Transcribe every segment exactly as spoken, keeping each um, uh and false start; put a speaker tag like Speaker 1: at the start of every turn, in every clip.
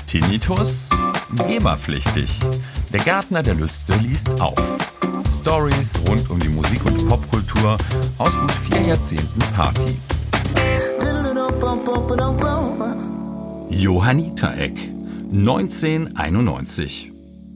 Speaker 1: Tinnitus? GEMA-pflichtig. Der Gärtner der Lüste liest auf. Stories rund um die Musik- und Popkultur aus gut vier Jahrzehnten Party. Johanniter-Eck, neunzehnhunderteinundneunzig.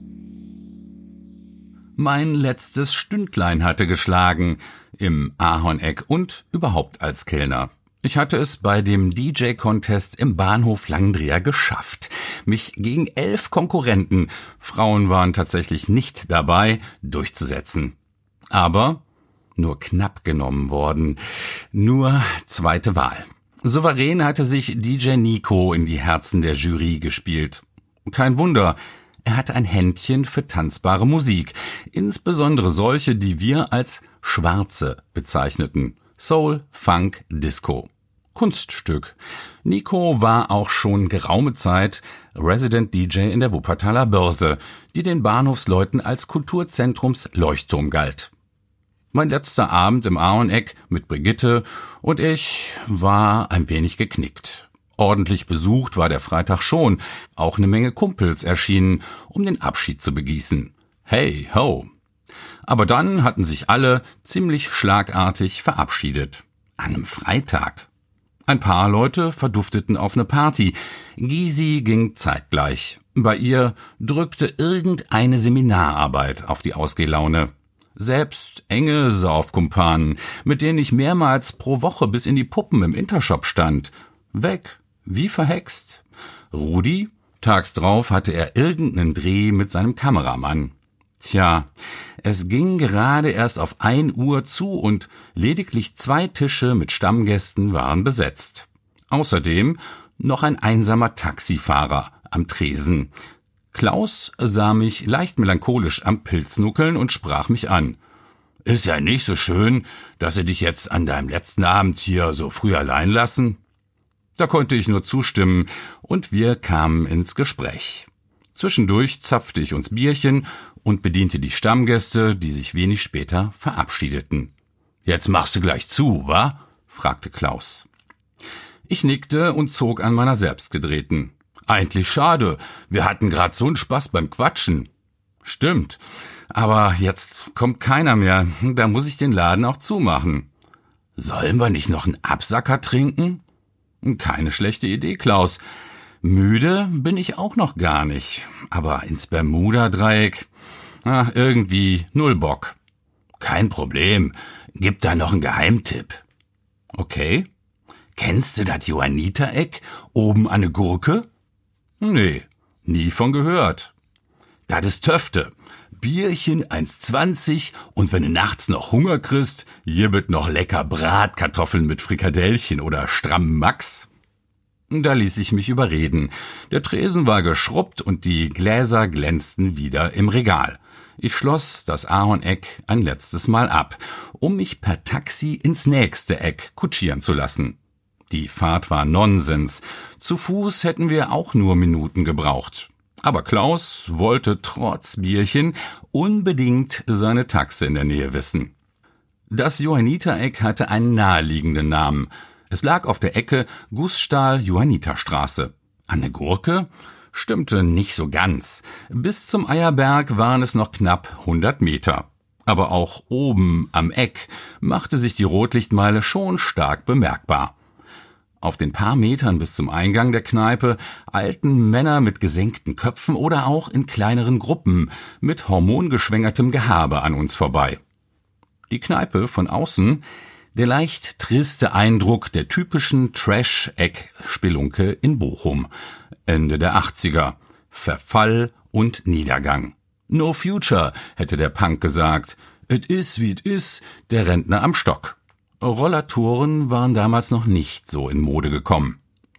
Speaker 1: Mein letztes Stündlein hatte geschlagen, im Ahorneck und überhaupt als Kellner. Ich hatte es bei dem D J-Contest im Bahnhof Langendreher geschafft, mich gegen elf Konkurrenten, Frauen waren tatsächlich nicht dabei, durchzusetzen. Aber nur knapp genommen worden, nur zweite Wahl. Souverän hatte sich D J Nico in die Herzen der Jury gespielt. Kein Wunder, er hatte ein Händchen für tanzbare Musik, insbesondere solche, die wir als schwarze bezeichneten. Soul, Funk, Disco. Kunststück. Nico war auch schon geraume Zeit Resident D J in der Wuppertaler Börse, die den Bahnhofsleuten als Kulturzentrums Leuchtturm galt. Mein letzter Abend im Ahorneck mit Brigitte und ich war ein wenig geknickt. Ordentlich besucht war der Freitag schon, auch eine Menge Kumpels erschienen, um den Abschied zu begießen. Hey, ho! Aber dann hatten sich alle ziemlich schlagartig verabschiedet. An einem Freitag. Ein paar Leute verdufteten auf eine Party. Gysi ging zeitgleich. Bei ihr drückte irgendeine Seminararbeit auf die Ausgehlaune. Selbst enge Saufkumpanen, mit denen ich mehrmals pro Woche bis in die Puppen im Intershop stand. Weg, wie verhext. Rudi? Tags drauf hatte er irgendeinen Dreh mit seinem Kameramann. Tja, es ging gerade erst auf ein Uhr zu und lediglich zwei Tische mit Stammgästen waren besetzt. Außerdem noch ein einsamer Taxifahrer am Tresen. Klaus sah mich leicht melancholisch am Pilz nuckeln und sprach mich an. »Ist ja nicht so schön, dass sie dich jetzt an deinem letzten Abend hier so früh allein lassen?« Da konnte ich nur zustimmen und wir kamen ins Gespräch. Zwischendurch zapfte ich uns Bierchen und bediente die Stammgäste, die sich wenig später verabschiedeten. »Jetzt machst du gleich zu, wa?« fragte Klaus. Ich nickte und zog an meiner selbstgedrehten. »Eigentlich schade, wir hatten grad so einen Spaß beim Quatschen.« »Stimmt, aber jetzt kommt keiner mehr, da muss ich den Laden auch zumachen.« »Sollen wir nicht noch einen Absacker trinken?« »Keine schlechte Idee, Klaus. Müde bin ich auch noch gar nicht, aber ins Bermuda-Dreieck, ach, irgendwie null Bock.« »Kein Problem, gib da noch einen Geheimtipp.« »Okay. Kennst du das Johanniter-Eck oben an ne Gurke?« »Nee, nie von gehört.« »Das ist Töfte. Bierchen eins zwanzig und wenn du nachts noch Hunger kriegst, jibbet noch lecker Bratkartoffeln mit Frikadellchen oder stramm Max.« Da ließ ich mich überreden. Der Tresen war geschrubbt und die Gläser glänzten wieder im Regal. Ich schloss das Ahorneck ein letztes Mal ab, um mich per Taxi ins nächste Eck kutschieren zu lassen. Die Fahrt war Nonsens. Zu Fuß hätten wir auch nur Minuten gebraucht. Aber Klaus wollte trotz Bierchen unbedingt seine Taxe in der Nähe wissen. Das Johanniter-Eck hatte einen naheliegenden Namen. Es lag auf der Ecke Gußstahl-Johanniterstraße. An der Gurke? Stimmte nicht so ganz. Bis zum Eierberg waren es noch knapp hundert Meter. Aber auch oben am Eck machte sich die Rotlichtmeile schon stark bemerkbar. Auf den paar Metern bis zum Eingang der Kneipe eilten Männer mit gesenkten Köpfen oder auch in kleineren Gruppen mit hormongeschwängertem Gehabe an uns vorbei. Die Kneipe von außen, der leicht triste Eindruck der typischen Trash-Eck-Spelunke in Bochum. Ende der achtziger. Verfall und Niedergang. No future, hätte der Punk gesagt. Et is wie et is, der Rentner am Stock. Rollatoren waren damals noch nicht so in Mode gekommen.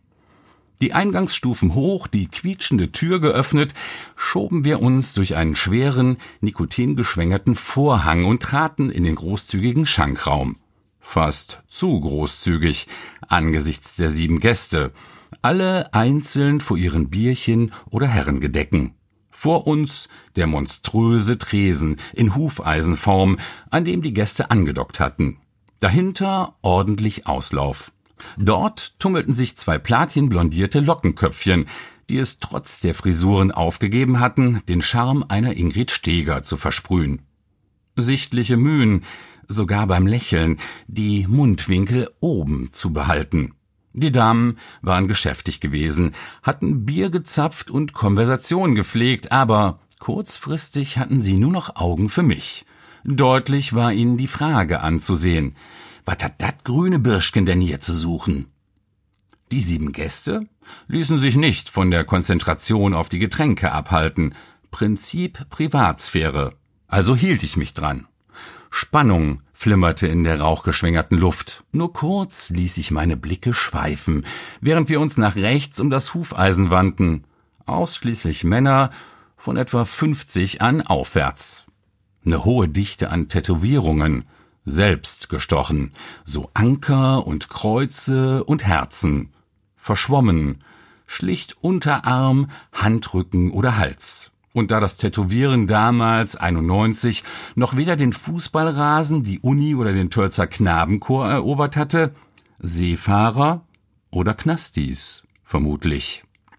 Speaker 1: Die Eingangsstufen hoch, die quietschende Tür geöffnet, schoben wir uns durch einen schweren, nikotingeschwängerten Vorhang und traten in den großzügigen Schankraum. Fast zu großzügig angesichts der sieben Gäste, alle einzeln vor ihren Bierchen oder Herrengedecken. Vor uns der monströse Tresen in Hufeisenform, an dem die Gäste angedockt hatten. Dahinter ordentlich Auslauf. Dort tummelten sich zwei platinblondierte Lockenköpfchen, die es trotz der Frisuren aufgegeben hatten, den Charme einer Ingrid Steeger zu versprühen. Sichtliche Mühen, sogar beim Lächeln, die Mundwinkel oben zu behalten. Die Damen waren geschäftig gewesen, hatten Bier gezapft und Konversation gepflegt, aber kurzfristig hatten sie nur noch Augen für mich. Deutlich war ihnen die Frage anzusehen: Was hat dat grüne Birschken denn hier zu suchen? Die sieben Gäste ließen sich nicht von der Konzentration auf die Getränke abhalten. Prinzip Privatsphäre. Also hielt ich mich dran. Spannung flimmerte in der rauchgeschwängerten Luft. Nur kurz ließ ich meine Blicke schweifen, während wir uns nach rechts um das Hufeisen wandten. Ausschließlich Männer von etwa fünfzig an aufwärts. Eine hohe Dichte an Tätowierungen, selbst gestochen, so Anker und Kreuze und Herzen. Verschwommen, schlicht Unterarm, Handrücken oder Hals. Und da das Tätowieren damals, einundneunzig, noch weder den Fußballrasen, die Uni oder den Tölzer Knabenchor erobert hatte, Seefahrer oder Knastis, vermutlich.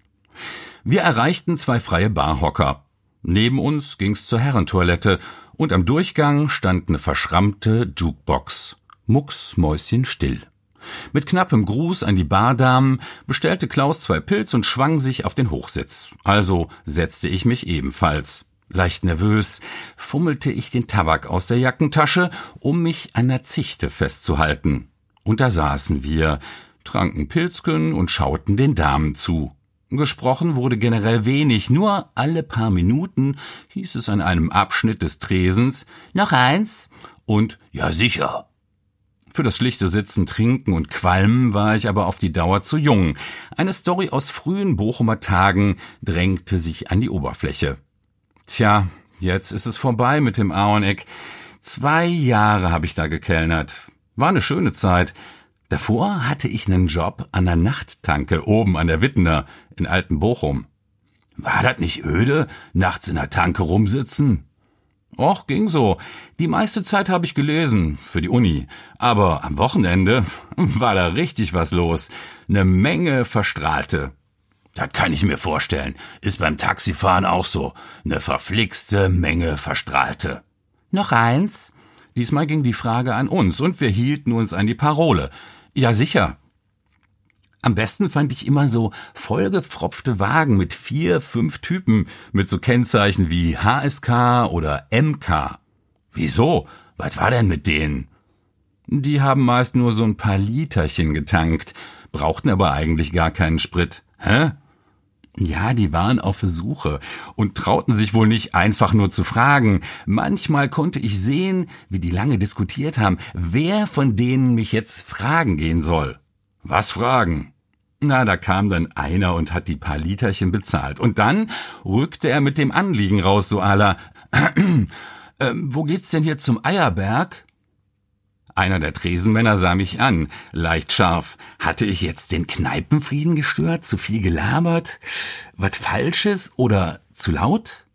Speaker 1: Wir erreichten zwei freie Barhocker. Neben uns ging's zur Herrentoilette und am Durchgang stand eine verschrammte Jukebox. Mucksmäuschenstill. Mit knappem Gruß an die Bardamen bestellte Klaus zwei Pilz und schwang sich auf den Hochsitz. Also setzte ich mich ebenfalls. Leicht nervös fummelte ich den Tabak aus der Jackentasche, um mich an der Zichte festzuhalten. Und da saßen wir, tranken Pilzken und schauten den Damen zu. Gesprochen wurde generell wenig, nur alle paar Minuten hieß es an einem Abschnitt des Tresens: »Noch eins?« und »Ja, sicher«. Für das schlichte Sitzen, Trinken und Qualmen war ich aber auf die Dauer zu jung. Eine Story aus frühen Bochumer Tagen drängte sich an die Oberfläche. Tja, jetzt ist es vorbei mit dem Ahorneck. Zwei Jahre habe ich da gekellnert. War eine schöne Zeit. Davor hatte ich einen Job an der Nachttanke oben an der Wittener in Altenbochum. War das nicht öde, nachts in der Tanke rumsitzen? Och, ging so. Die meiste Zeit habe ich gelesen, für die Uni. Aber am Wochenende war da richtig was los. Eine Menge Verstrahlte. Das kann ich mir vorstellen. Ist beim Taxifahren auch so. Eine verflixte Menge Verstrahlte. Noch eins? Diesmal ging die Frage an uns und wir hielten uns an die Parole. Ja, sicher. Am besten fand ich immer so vollgepfropfte Wagen mit vier, fünf Typen mit so Kennzeichen wie H S K oder M K. Wieso? Was war denn mit denen? Die haben meist nur so ein paar Literchen getankt, brauchten aber eigentlich gar keinen Sprit. Hä? Ja, die waren auf Versuche und trauten sich wohl nicht einfach nur zu fragen. Manchmal konnte ich sehen, wie die lange diskutiert haben, wer von denen mich jetzt fragen gehen soll. Was fragen? Na, da kam dann einer und hat die paar Literchen bezahlt. Und dann rückte er mit dem Anliegen raus, so à la, äh, wo geht's denn hier zum Eierberg? Einer der Tresenmänner sah mich an, leicht scharf. Hatte ich jetzt den Kneipenfrieden gestört? Zu viel gelabert? Was Falsches oder zu laut?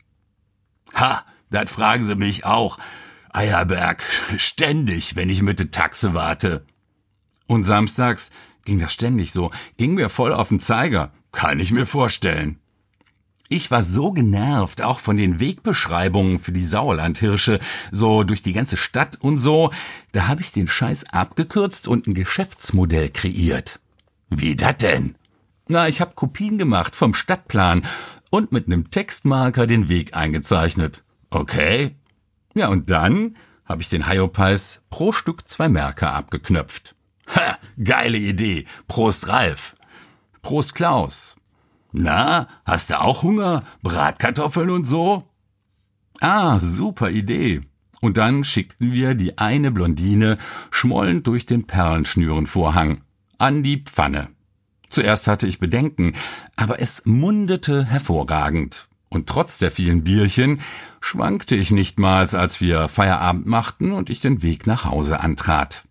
Speaker 1: Ha, das fragen sie mich auch. Eierberg, ständig, wenn ich mit der Taxe warte. Und samstags ging das ständig so, ging mir voll auf den Zeiger. Kann ich mir vorstellen. Ich war so genervt, auch von den Wegbeschreibungen für die Sauerlandhirsche, so durch die ganze Stadt und so, da habe ich den Scheiß abgekürzt und ein Geschäftsmodell kreiert. Wie das denn? Na, ich habe Kopien gemacht vom Stadtplan und mit einem Textmarker den Weg eingezeichnet. Okay. Ja, und dann habe ich den Hyopies pro Stück zwei Marker abgeknöpft. Ha, geile Idee. Prost Ralf. Prost Klaus. Na, hast du auch Hunger? Bratkartoffeln und so? Ah, super Idee. Und dann schickten wir die eine Blondine schmollend durch den Perlenschnürenvorhang an die Pfanne. Zuerst hatte ich Bedenken, aber es mundete hervorragend. Und trotz der vielen Bierchen schwankte ich nichtmals, als wir Feierabend machten und ich den Weg nach Hause antrat.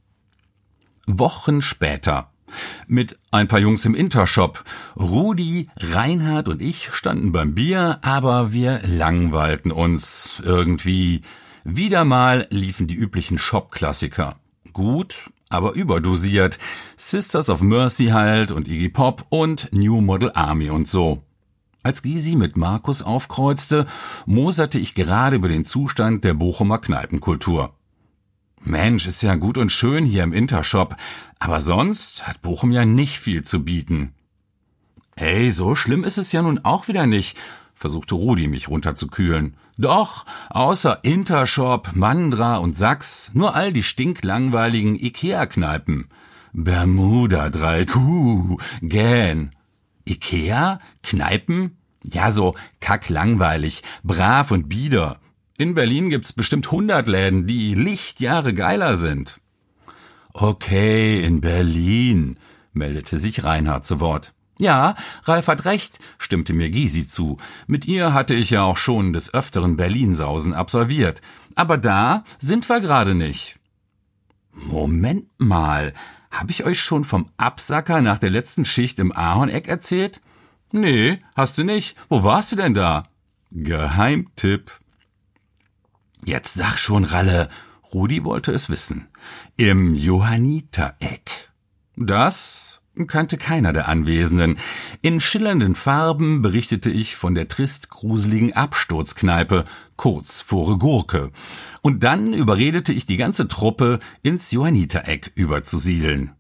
Speaker 1: Wochen später. Mit ein paar Jungs im Intershop. Rudi, Reinhard und ich standen beim Bier, aber wir langweilten uns irgendwie. Wieder mal liefen die üblichen Shop-Klassiker. Gut, aber überdosiert. Sisters of Mercy halt und Iggy Pop und New Model Army und so. Als Gysi mit Markus aufkreuzte, moserte ich gerade über den Zustand der Bochumer Kneipenkultur. Mensch, ist ja gut und schön hier im Intershop, aber sonst hat Bochum ja nicht viel zu bieten. Ey, so schlimm ist es ja nun auch wieder nicht, versuchte Rudi mich runterzukühlen. Doch, außer Intershop, Mandra und Sachs, nur all die stinklangweiligen Ikea-Kneipen. Bermuda, drei Q, Gähn. Ikea? Kneipen? Ja, so kacklangweilig, brav und bieder. In Berlin gibt's bestimmt hundert Läden, die Lichtjahre geiler sind. Okay, in Berlin, meldete sich Reinhard zu Wort. Ja, Ralf hat recht, stimmte mir Gysi zu. Mit ihr hatte ich ja auch schon des Öfteren Berlinsausen absolviert. Aber da sind wir gerade nicht. Moment mal, hab ich euch schon vom Absacker nach der letzten Schicht im Ahorneck erzählt? Nee, hast du nicht. Wo warst du denn da? Geheimtipp. Jetzt sag schon, Ralle. Rudi wollte es wissen. Im Johannitereck. Das kannte keiner der Anwesenden. In schillernden Farben berichtete ich von der trist-gruseligen Absturzkneipe, kurz vor Gurke. Und dann überredete ich die ganze Truppe, ins Johannitereck überzusiedeln.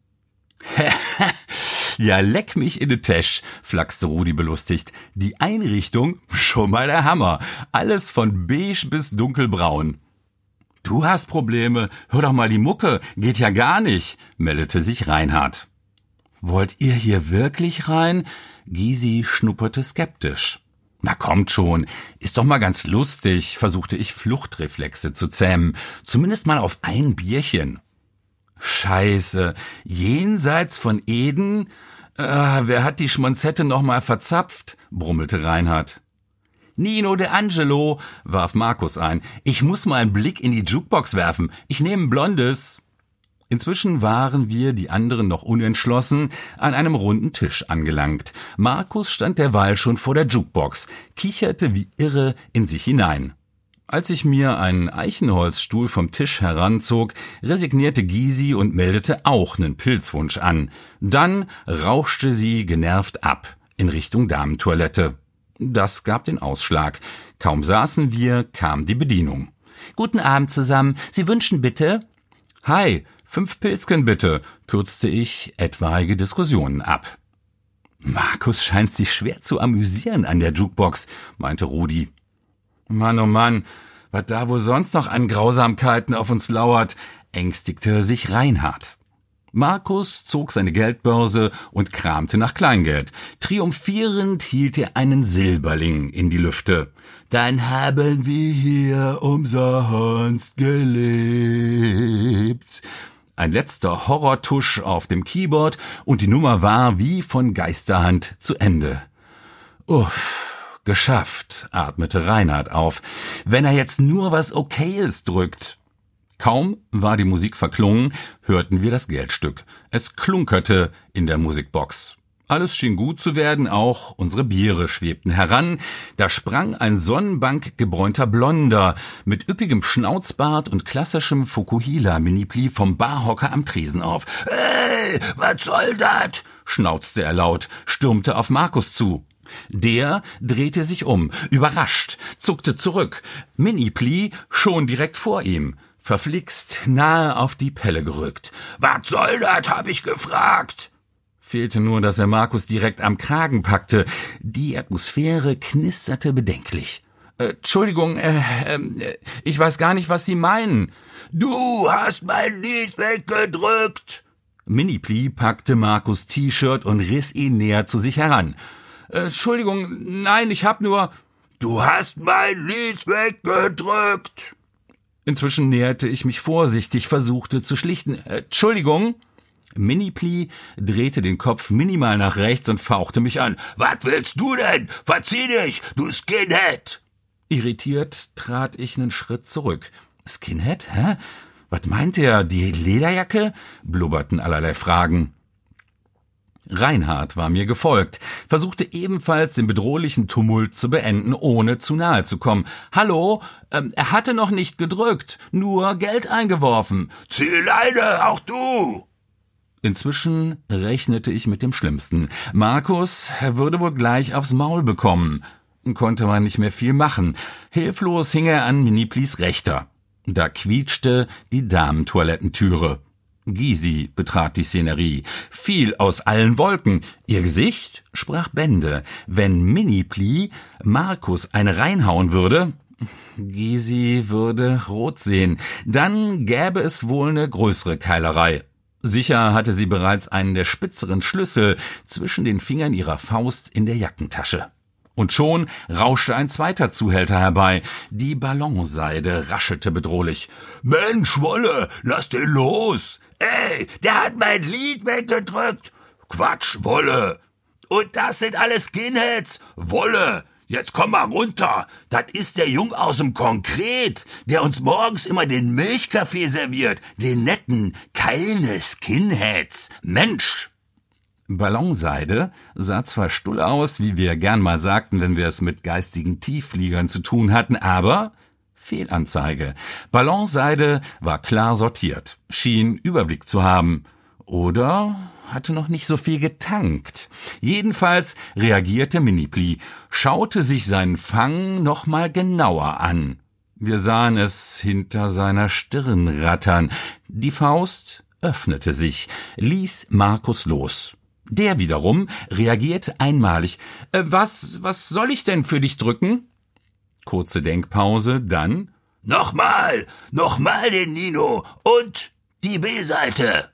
Speaker 1: Ja, leck mich in de Täsch, flachste Rudi belustigt. Die Einrichtung, schon mal der Hammer. Alles von beige bis dunkelbraun. Du hast Probleme, hör doch mal die Mucke, geht ja gar nicht, meldete sich Reinhard. Wollt ihr hier wirklich rein? Gysi schnupperte skeptisch. Na kommt schon, ist doch mal ganz lustig, versuchte ich Fluchtreflexe zu zähmen. Zumindest mal auf ein Bierchen. Scheiße, jenseits von Eden? Äh, wer hat die Schmonzette noch mal verzapft? Brummelte Reinhard. Nino de Angelo, warf Markus ein. Ich muss mal einen Blick in die Jukebox werfen. Ich nehme ein Blondes. Inzwischen waren wir, die anderen noch unentschlossen, an einem runden Tisch angelangt. Markus stand derweil schon vor der Jukebox, kicherte wie irre in sich hinein. Als ich mir einen Eichenholzstuhl vom Tisch heranzog, resignierte Gysi und meldete auch nen Pilzwunsch an. Dann rauschte sie genervt ab, in Richtung Damentoilette. Das gab den Ausschlag. Kaum saßen wir, kam die Bedienung. »Guten Abend zusammen. Sie wünschen bitte?« »Hi, fünf Pilzken bitte«, kürzte ich etwaige Diskussionen ab. »Markus scheint sich schwer zu amüsieren an der Jukebox«, meinte Rudi. »Mann, oh Mann, was da wohl sonst noch an Grausamkeiten auf uns lauert«, ängstigte sich Reinhard. Markus zog seine Geldbörse und kramte nach Kleingeld. Triumphierend hielt er einen Silberling in die Lüfte. »Dann haben wir hier umsonst gelebt.« Ein letzter Horrortusch auf dem Keyboard und die Nummer war wie von Geisterhand zu Ende. »Uff, geschafft«, atmete Reinhard auf. »Wenn er jetzt nur was Okayes drückt.« Kaum war die Musik verklungen, hörten wir das Geldstück. Es klunkerte in der Musikbox. Alles schien gut zu werden, auch unsere Biere schwebten heran. Da sprang ein sonnenbankgebräunter Blonder mit üppigem Schnauzbart und klassischem Fukuhila-Minipli vom Barhocker am Tresen auf. »Hey, was soll dat?« schnauzte er laut, stürmte auf Markus zu. Der drehte sich um, überrascht, zuckte zurück. Minipli schon direkt vor ihm. Verflixt, nahe auf die Pelle gerückt. »Was soll das, hab ich gefragt!« Fehlte nur, dass er Markus direkt am Kragen packte. Die Atmosphäre knisterte bedenklich. Äh, Entschuldigung, äh, äh, ich weiß gar nicht, was Sie meinen. »Du hast mein Lied weggedrückt!« Minipli packte Markus' T-Shirt und riss ihn näher zu sich heran. Äh, »Entschuldigung, nein, ich hab nur...« »Du hast mein Lied weggedrückt!« Inzwischen näherte ich mich vorsichtig, versuchte zu schlichten. Äh, Entschuldigung. Minipli drehte den Kopf minimal nach rechts und fauchte mich an. »Was willst du denn? Verzieh dich, du Skinhead!« Irritiert trat ich einen Schritt zurück. Skinhead? Hä? Was meint er? Die Lederjacke? Blubberten allerlei Fragen. Reinhard war mir gefolgt, versuchte ebenfalls den bedrohlichen Tumult zu beenden, ohne zu nahe zu kommen. »Hallo, ähm, er hatte noch nicht gedrückt, nur Geld eingeworfen.«
Speaker 2: »Zieh Leine, auch du!«
Speaker 1: Inzwischen rechnete ich mit dem Schlimmsten. Markus würde wohl gleich aufs Maul bekommen. Konnte man nicht mehr viel machen. Hilflos hing er an Miniplis Rechter. Da quietschte die Damentoilettentüre. Gysi betrat die Szenerie, fiel aus allen Wolken. Ihr Gesicht sprach Bände. Wenn Minipli Markus eine reinhauen würde, Gysi würde rot sehen, dann gäbe es wohl eine größere Keilerei. Sicher hatte sie bereits einen der spitzeren Schlüssel zwischen den Fingern ihrer Faust in der Jackentasche. Und schon rauschte ein zweiter Zuhälter herbei. Die Ballonseide raschelte bedrohlich.
Speaker 2: »Mensch, Wolle, lass den los! Ey, der hat mein Lied weggedrückt! Quatsch, Wolle! Und das sind alles Skinheads! Wolle! Jetzt komm mal runter! Das ist der Jung aus dem Konkret, der uns morgens immer den Milchkaffee serviert. Den netten, keine Skinheads! Mensch!«
Speaker 1: Ballonseide sah zwar stull aus, wie wir gern mal sagten, wenn wir es mit geistigen Tieffliegern zu tun hatten, aber Fehlanzeige. Ballonseide war klar sortiert, schien Überblick zu haben. Oder hatte noch nicht so viel getankt. Jedenfalls reagierte Minipli, schaute sich seinen Fang noch mal genauer an. Wir sahen es hinter seiner Stirn rattern. Die Faust öffnete sich, ließ Markus los. Der wiederum reagierte einmalig. Äh, was, was soll ich denn für dich drücken? Kurze Denkpause, dann
Speaker 2: Nochmal, nochmal den Nino und die B-Seite.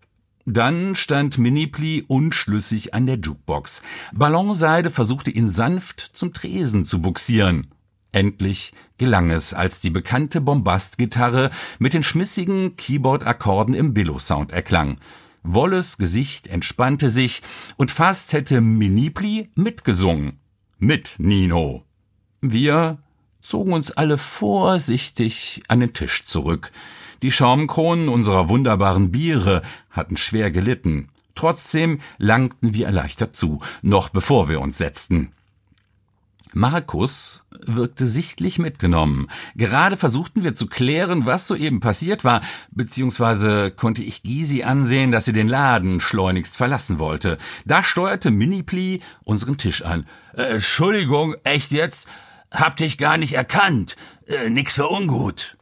Speaker 1: Dann stand Minipli unschlüssig an der Jukebox. Ballonseide versuchte ihn sanft zum Tresen zu buxieren. Endlich gelang es, als die bekannte Bombastgitarre mit den schmissigen Keyboard-Akkorden im Billo-Sound erklang. Wolles Gesicht entspannte sich und fast hätte Minipli mitgesungen. Mit Nino. Wir zogen uns alle vorsichtig an den Tisch zurück. Die Schaumkronen unserer wunderbaren Biere hatten schwer gelitten. Trotzdem langten wir erleichtert zu, noch bevor wir uns setzten. Markus wirkte sichtlich mitgenommen. Gerade versuchten wir zu klären, was soeben passiert war, beziehungsweise konnte ich Gysi ansehen, dass sie den Laden schleunigst verlassen wollte. Da steuerte Minipli unseren Tisch an.
Speaker 2: Äh, Entschuldigung, echt jetzt? Hab dich gar nicht erkannt. Äh, nix für ungut.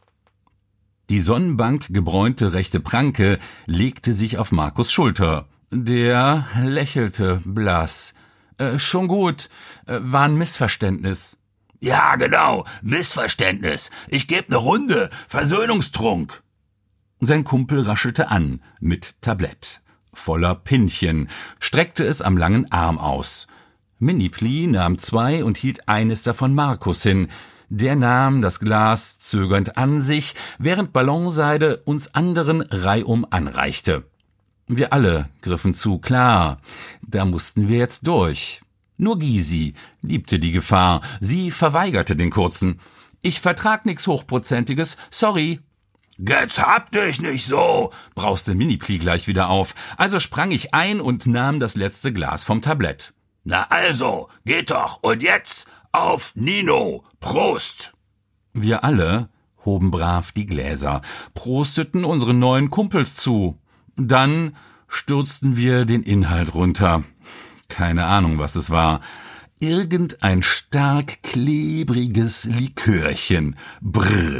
Speaker 1: Die Sonnenbank gebräunte rechte Pranke legte sich auf Markus' Schulter. Der lächelte blass. Äh, schon gut, äh, war ein Missverständnis.
Speaker 2: Ja, genau, Missverständnis. Ich geb ne Runde, Versöhnungstrunk.
Speaker 1: Sein Kumpel raschelte an, mit Tablett. Voller Pinchen, streckte es am langen Arm aus. Minipli nahm zwei und hielt eines davon Markus hin. Der nahm das Glas zögernd an sich, während Ballonseide uns anderen reihum anreichte. Wir alle griffen zu, klar, da mussten wir jetzt durch. Nur Gysi liebte die Gefahr, sie verweigerte den kurzen. Ich vertrag nix Hochprozentiges, sorry.
Speaker 2: Jetzt hab dich nicht so,
Speaker 1: brauste Minipli gleich wieder auf, also sprang ich ein und nahm das letzte Glas vom Tablett.
Speaker 2: Na also, geht doch, und jetzt auf Nino, Prost!
Speaker 1: Wir alle hoben brav die Gläser, prosteten unseren neuen Kumpels zu. Dann stürzten wir den Inhalt runter. Keine Ahnung, was es war. Irgendein stark klebriges Likörchen. Brrr.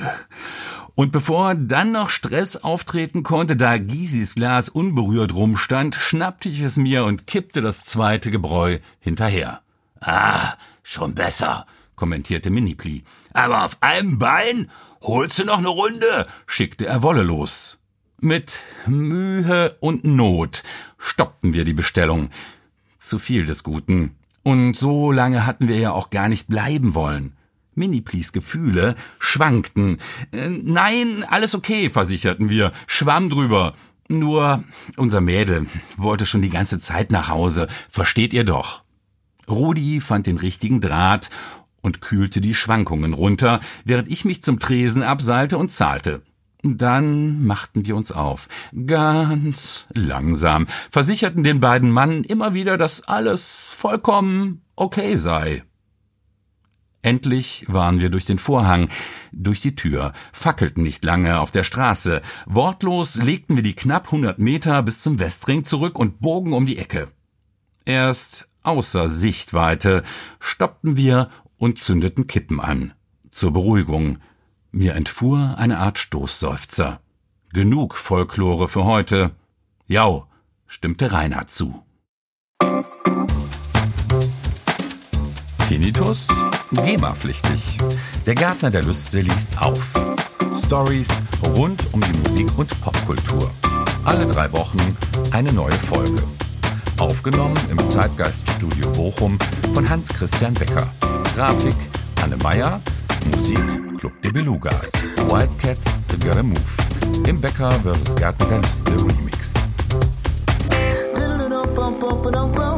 Speaker 1: Und bevor dann noch Stress auftreten konnte, da Gysis Glas unberührt rumstand, schnappte ich es mir und kippte das zweite Gebräu hinterher.
Speaker 2: Ah, schon besser,
Speaker 1: kommentierte Minipli.
Speaker 2: Aber auf einem Bein? Holst du noch eine Runde?
Speaker 1: Schickte er Wolle los. Mit Mühe und Not stoppten wir die Bestellung. Zu viel des Guten. Und so lange hatten wir ja auch gar nicht bleiben wollen. Miniplis Gefühle schwankten. Äh, nein, alles okay, versicherten wir, schwamm drüber. Nur unser Mädel wollte schon die ganze Zeit nach Hause, versteht ihr doch. Rudi fand den richtigen Draht und kühlte die Schwankungen runter, während ich mich zum Tresen abseilte und zahlte. Dann machten wir uns auf, ganz langsam, versicherten den beiden Mannen immer wieder, dass alles vollkommen okay sei. Endlich waren wir durch den Vorhang, durch die Tür, fackelten nicht lange auf der Straße. Wortlos legten wir die knapp hundert Meter bis zum Westring zurück und bogen um die Ecke. Erst außer Sichtweite stoppten wir und zündeten Kippen an. Zur Beruhigung. Mir entfuhr eine Art Stoßseufzer. Genug Folklore für heute. Jau, stimmte Reinhard zu. Tinnitus? GEMA-pflichtig. Der Gärtner der Lüste liest auf. Stories rund um die Musik- und Popkultur. Alle drei Wochen eine neue Folge. Aufgenommen im Zeitgeiststudio Bochum von Hans-Christian Becker. Grafik Anne Meyer. Musik Club de Belugas. Wildcats Gotta Move. Im Becker versus Gärtner der Lüste Remix.